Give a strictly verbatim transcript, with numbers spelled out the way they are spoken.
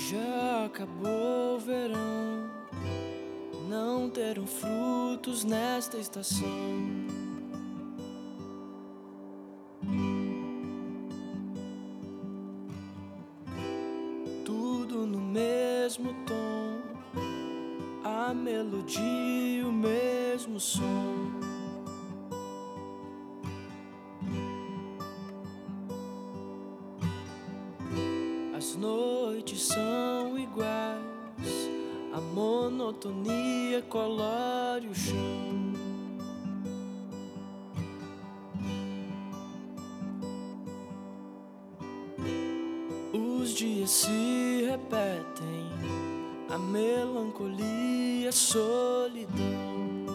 Já acabou o verão, não terão frutos nesta estação. Tudo no mesmo tom, a melodia, o mesmo som. As noites são iguais, a monotonia colore o chão. Os dias se repetem, a melancolia, a solidão.